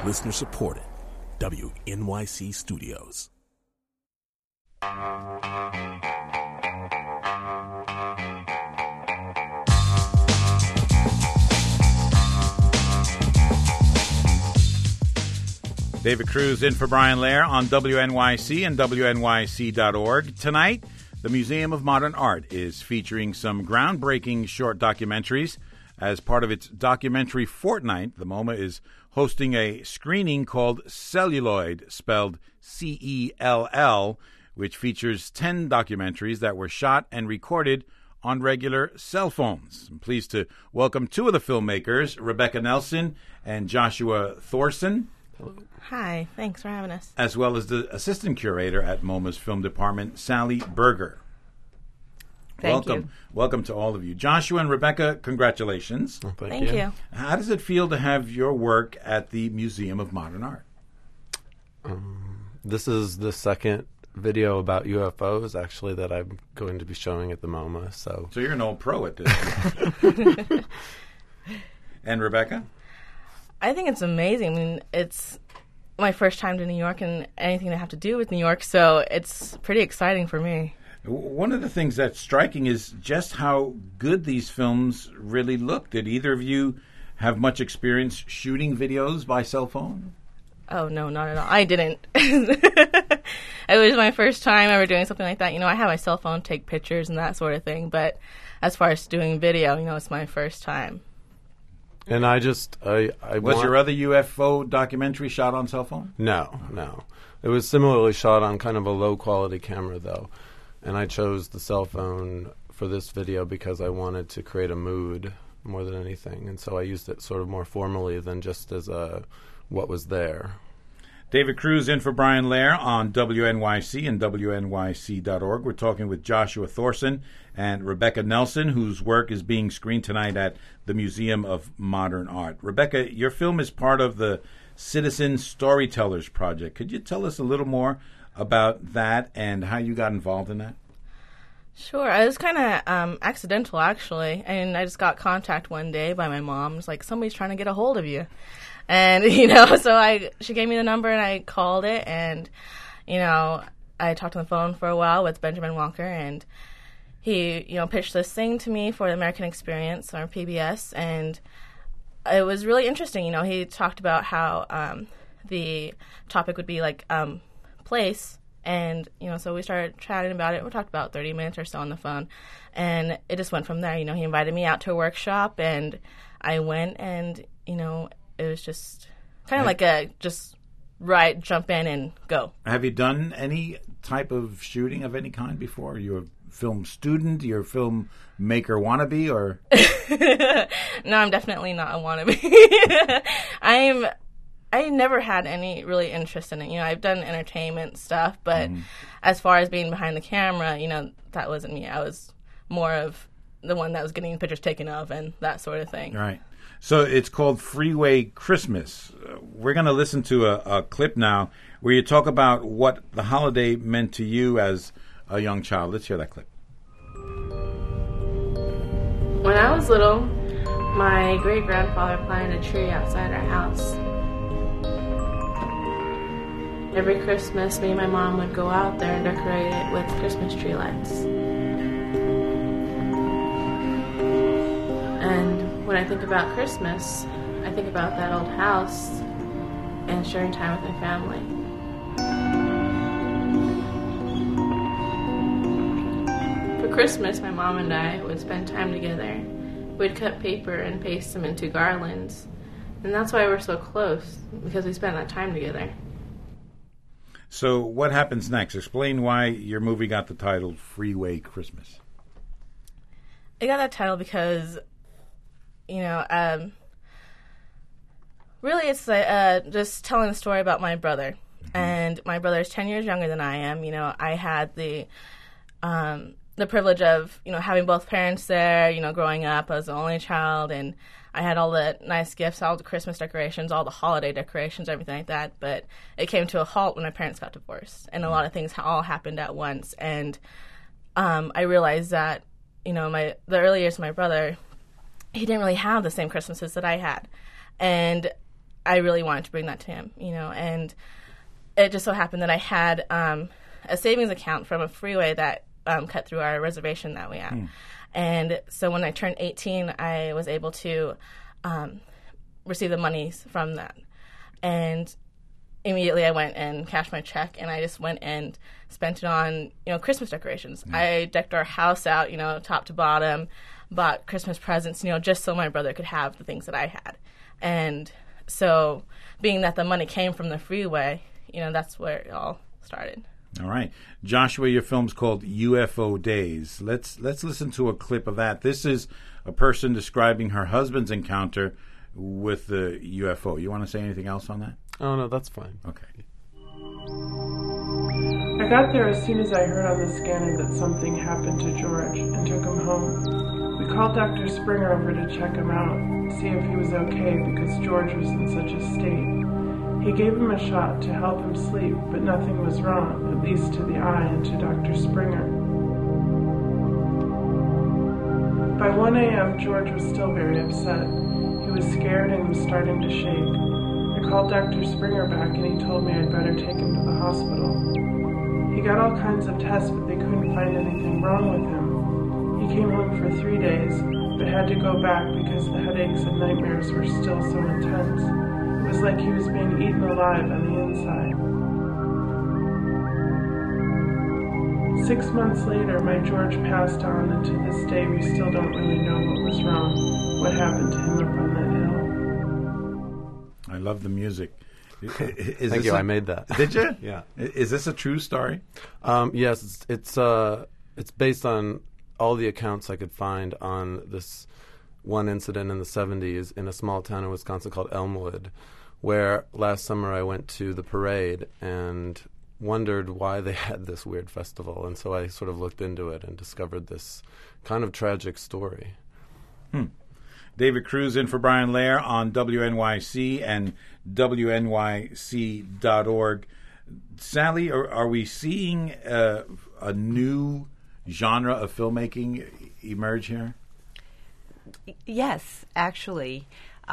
Listener supported. WNYC Studios. David Cruz in for Brian Lair on WNYC and WNYC.org. Tonight, the Museum of Modern Art is featuring some groundbreaking short documentaries. As part of its documentary fortnight, the MoMA is hosting a screening called Celluloid, spelled C-E-L-L, which features 10 documentaries that were shot and recorded on regular cell phones. I'm pleased to welcome two of the filmmakers, Rebecca Nelson and Joshua Thorson. Hi, thanks for having us. As well as the assistant curator at MoMA's film department, Sally Berger. Thank you. Welcome to all of you. Joshua and Rebecca, congratulations. Well, Thank you. How does it feel to have your work at the Museum of Modern Art? This is the second video about UFOs, actually, that I'm going to be showing at the MoMA. So you're an old pro at this. And Rebecca? I think it's amazing. I mean, it's my first time to New York and anything to have to do with New York, so it's pretty exciting for me. One of the things that's striking is just how good these films really look. Did either of you have much experience shooting videos by cell phone? Oh, no, not at all. I didn't. It was my first time ever doing something like that. You know, I have my cell phone take pictures and that sort of thing, but as far as doing video, you know, it's my first time. And I Was your other UFO documentary shot on cell phone? No. It was similarly shot on kind of a low-quality camera, though. And I chose the cell phone for this video because I wanted to create a mood more than anything. And so I used it sort of more formally than just as what was there. David Cruz in for Brian Lair on WNYC and WNYC.org. We're talking with Joshua Thorson and Rebecca Nelson, whose work is being screened tonight at the Museum of Modern Art. Rebecca, your film is part of the Citizen Storytellers Project. Could you tell us a little more about that and how you got involved in that? Sure. It was kind of accidental, actually. And I just got contact one day by my mom. It was like, somebody's trying to get a hold of you. And, you know, so she gave me the number and I called it. And, you know, I talked on the phone for a while with Benjamin Walker. And he, you know, pitched this thing to me for the American Experience or PBS. And it was really interesting. You know, he talked about how the topic would be like place. And, you know, so we started chatting about it. We talked about 30 minutes or so on the phone. And it just went from there. You know, he invited me out to a workshop, and I went, and, you know, it was just kind of like a just jump in and go. Have you done any type of shooting of any kind before? Are you a film student? You're a film maker wannabe? Or No, I'm definitely not a wannabe. I never had any really interest in it. You know, I've done entertainment stuff, but as far as being behind the camera, you know, that wasn't me. I was more of the one that was getting pictures taken of and that sort of thing. Right. So it's called Freeway Christmas. We're going to listen to a clip now where you talk about what the holiday meant to you as a young child. Let's hear that clip. When I was little, my great-grandfather planted a tree outside our house. Every Christmas, me and my mom would go out there and decorate it with Christmas tree lights. And when I think about Christmas, I think about that old house and sharing time with my family. For Christmas, my mom and I would spend time together. We'd cut paper and paste them into garlands. And that's why we're so close, because we spent that time together. So what happens next? Explain why your movie got the title Freeway Christmas. It got that title because, you know, really it's just telling the story about my brother. And my brother is 10 years younger than I am. You know, I had the privilege of, you know, having both parents there, you know, growing up as the only child, and I had all the nice gifts, all the Christmas decorations, all the holiday decorations, everything like that. But it came to a halt when my parents got divorced, and a lot of things all happened at once. And I realized that, you know, the early years of my brother, he didn't really have the same Christmases that I had. And I really wanted to bring that to him, and it just so happened that I had a savings account from a freeway that cut through our reservation that we had. And so when I turned 18, I was able to receive the monies from that. And immediately I went and cashed my check, and I just went and spent it on, Christmas decorations. I decked our house out, top to bottom, bought Christmas presents, just so my brother could have the things that I had. And so being that the money came from the freeway, that's where it all started. All right. Joshua, your film's called UFO Days. Let's listen to a clip of that. This is a person describing her husband's encounter with the UFO. You want to say anything else on that? Oh, no, that's fine. Okay. I got there as soon as I heard on the scanner that something happened to George and took him home. We called Dr. Springer over to check him out, see if he was okay because George was in such a state. He gave him a shot to help him sleep, but nothing was wrong, at least to the eye and to Dr. Springer. By 1 a.m., George was still very upset. He was scared and was starting to shake. I called Dr. Springer back and he told me I'd better take him to the hospital. He got all kinds of tests, but they couldn't find anything wrong with him. He came home for 3 days, but had to go back because the headaches and nightmares were still so intense. It was like he was being eaten alive on the inside. 6 months later, my George passed on, and to this day we still don't really know what was wrong, what happened to him up on that hill. I love the music. Thank you. I made that. Did you? Yeah. Is this a true story? Yes, it's based on all the accounts I could find on this one incident in the 70s in a small town in Wisconsin called Elmwood, where last summer I went to the parade and wondered why they had this weird festival. And so I sort of looked into it and discovered this kind of tragic story. David Cruz in for Brian Lair on WNYC and WNYC.org. Sally, are we seeing a new genre of filmmaking emerge here? Yes, actually.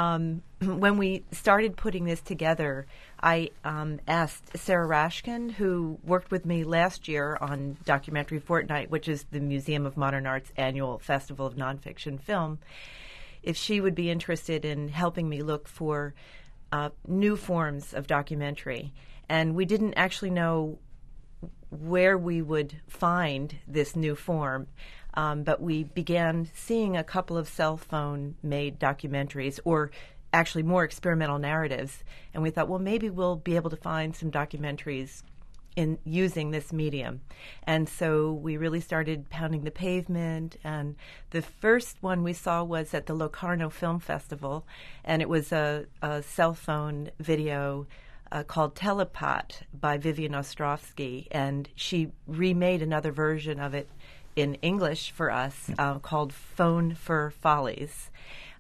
When we started putting this together, I asked Sarah Rashkin, who worked with me last year on Documentary Fortnight, which is the Museum of Modern Art's annual festival of nonfiction film, if she would be interested in helping me look for new forms of documentary. And we didn't actually know where we would find this new form. But we began seeing a couple of cell phone-made documentaries, or actually more experimental narratives, and we thought, well, maybe we'll be able to find some documentaries in using this medium. And so we really started pounding the pavement, and the first one we saw was at the Locarno Film Festival, and it was a cell phone video called Telepat by Vivian Ostrovsky, and she remade another version of it in English for us called Phone for Follies.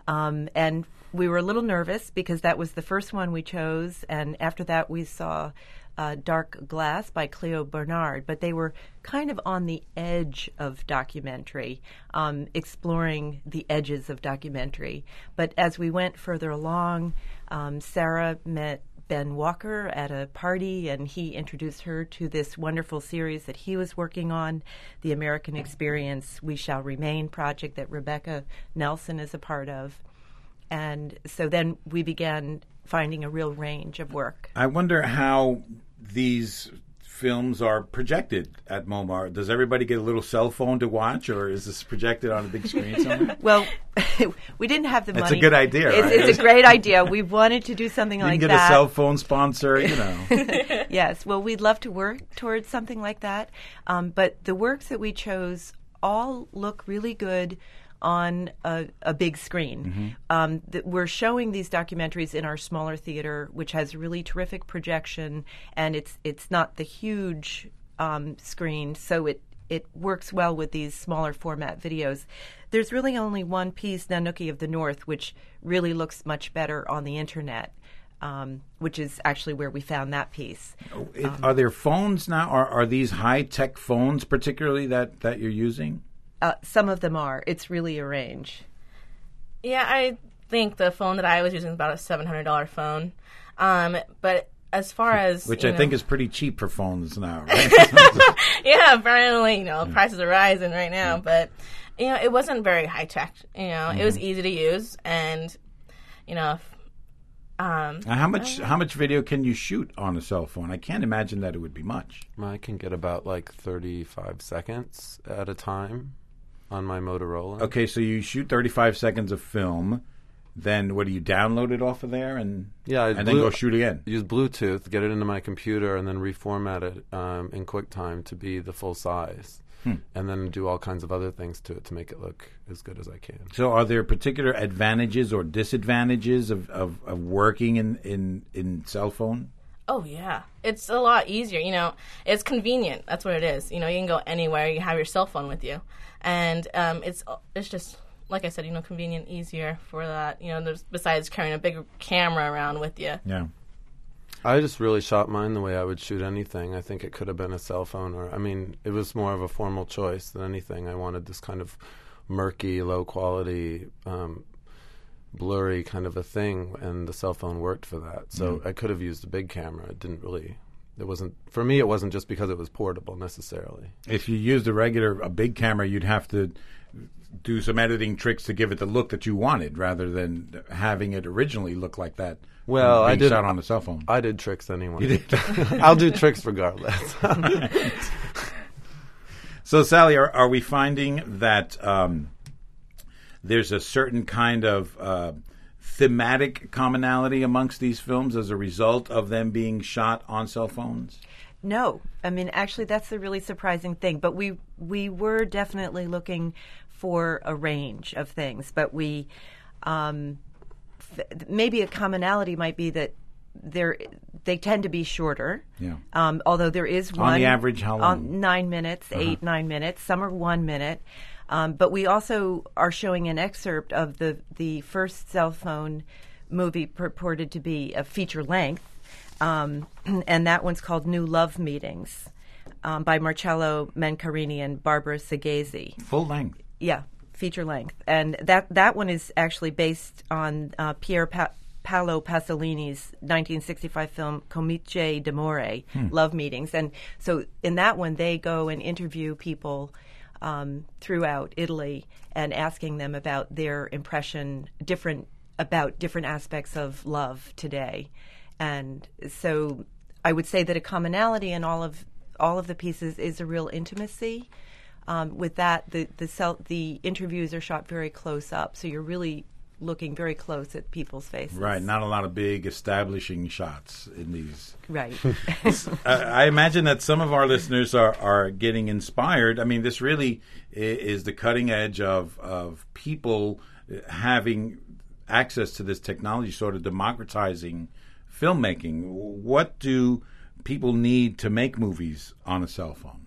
And we were a little nervous because that was the first one we chose, and after that we saw Dark Glass by Cleo Bernard, but they were kind of on the edge of documentary, exploring the edges of documentary. But as we went further along, Sarah met Ben Walker at a party, and he introduced her to this wonderful series that he was working on, the American Experience We Shall Remain project that Rebecca Nelson is a part of. And so then we began finding a real range of work. I wonder how these films are projected at MoMA. Does everybody get a little cell phone to watch, or is this projected on a big screen somewhere? Well, we didn't have the money. It's a good idea, right? It's a great idea. We wanted to do something like that. You can get a cell phone sponsor, Yes, well, we'd love to work towards something like that. But the works that we chose all look really good on a big screen. We're showing these documentaries in our smaller theater, which has really terrific projection, and it's not the huge screen, so it works well with these smaller format videos. There's really only one piece, Nanuki of the North, which really looks much better on the internet, which is actually where we found that piece. Are there phones now? Are these high-tech phones particularly that you're using? Some of them are. It's really a range. Yeah, think the phone that I was using was about a $700 phone. But as far as which I think is pretty cheap for phones now, right? yeah, apparently, prices are rising right now. But it wasn't very high tech. It was easy to use, and how much video can you shoot on a cell phone? I can't imagine that it would be much. I can get about like 35 seconds at a time on my Motorola. Okay, so you shoot 35 seconds of film. Then what do you download it off of there and then go shoot again? Use Bluetooth, get it into my computer, and then reformat it in QuickTime to be the full size, and then do all kinds of other things to it to make it look as good as I can. So, are there particular advantages or disadvantages of working in cell phone? Oh yeah, it's a lot easier. It's convenient. That's what it is. You can go anywhere. You have your cell phone with you, and it's just. Like I said, convenient, easier for that. There's besides carrying a big camera around with you. Yeah. I just really shot mine the way I would shoot anything. I think it could have been a cell phone, it was more of a formal choice than anything. I wanted this kind of murky, low quality, blurry kind of a thing, and the cell phone worked for that. So I could have used a big camera. For me, it wasn't just because it was portable necessarily. If you used a big camera, you'd have to do some editing tricks to give it the look that you wanted, rather than having it originally look like that. Well, I did shot on a cell phone. I did tricks anyway. You did? I'll do tricks regardless. So, Sally, are we finding that there's a certain kind of thematic commonality amongst these films as a result of them being shot on cell phones? No. Actually, that's the really surprising thing. But we were definitely looking for a range of things. But we maybe a commonality might be that they tend to be shorter. Yeah. Although there is one. On the average, how long? 9 minutes, 9 minutes. Some are 1 minute. But we also are showing an excerpt of the first cell phone movie purported to be a feature length. And that one's called New Love Meetings by Marcello Mencarini and Barbara Sagesi. Full length? Yeah, feature length. And that one is actually based on Pier Paolo Pasolini's 1965 film Comice d'amore, Love Meetings. And so in that one, they go and interview people throughout Italy and asking them about their impression about different aspects of love today. And so I would say that a commonality in all of the pieces is a real intimacy. With that, the interviews are shot very close up, so you're really looking very close at people's faces. Right, not a lot of big establishing shots in these. Right. I imagine that some of our listeners are getting inspired. This really is the cutting edge of people having access to this technology, sort of democratizing filmmaking. What do people need to make movies on a cell phone?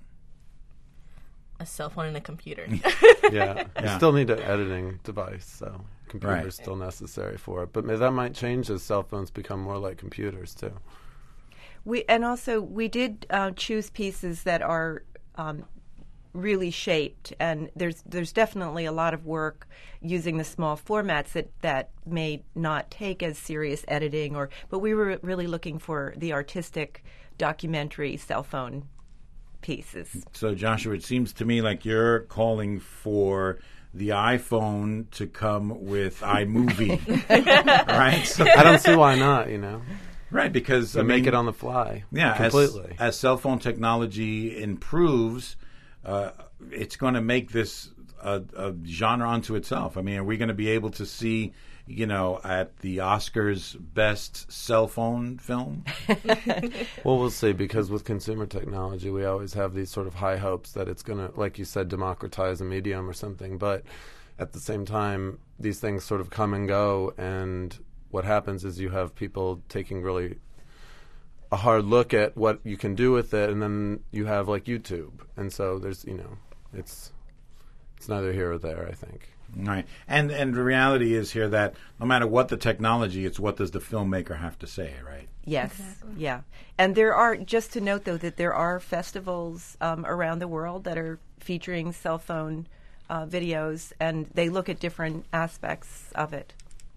A cell phone and a computer. Yeah. You still need an editing device, so computer's still necessary for it. But that might change as cell phones become more like computers, too. We did choose pieces that are really shaped, and there's definitely a lot of work using the small formats that may not take as serious editing, but we were really looking for the artistic documentary cell phone pieces. So, Joshua, it seems to me like you're calling for the iPhone to come with iMovie, right? So, I don't see why not, Right, because make it on the fly. Yeah, completely. As cell phone technology improves, it's going to make this a genre unto itself. Are we going to be able to see, at the Oscars best cell phone film? Well, we'll see, because with consumer technology, we always have these sort of high hopes that it's going to, like you said, democratize a medium or something. But at the same time, these things sort of come and go, and what happens is you have people taking really a hard look at what you can do with it, and then you have like YouTube, and so there's it's neither here or there, I think. Right, and the reality is here that no matter what the technology, it's what does the filmmaker have to say, right? Yes, exactly. Yeah, and there are, just to note though, that there are festivals around the world that are featuring cell phone videos, and they look at different aspects of it.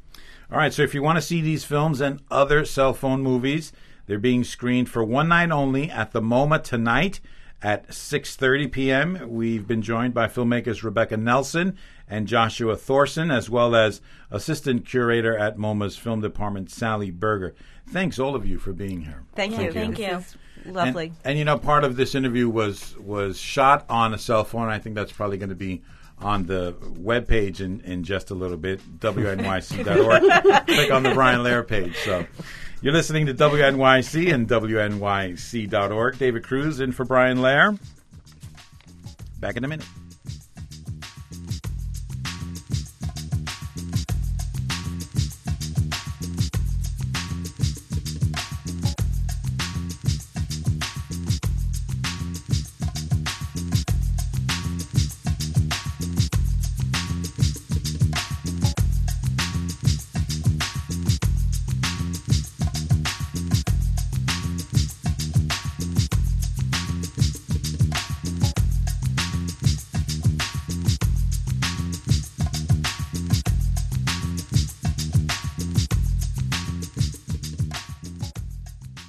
All right, so if you want to see these films and other cell phone movies, they're being screened for one night only at the MoMA tonight at 6:30 p.m. We've been joined by filmmakers Rebecca Nelson and Joshua Thorson, as well as assistant curator at MoMA's film department, Sally Berger. Thanks, all of you, for being here. Thank you. Thank you. This is lovely. And you know, part of this interview was shot on a cell phone. I think that's probably going to be on the webpage in just a little bit, WNYC.org. Click on the Brian Lehrer page. So you're listening to WNYC and WNYC.org. David Cruz in for Brian Lehrer. Back in a minute.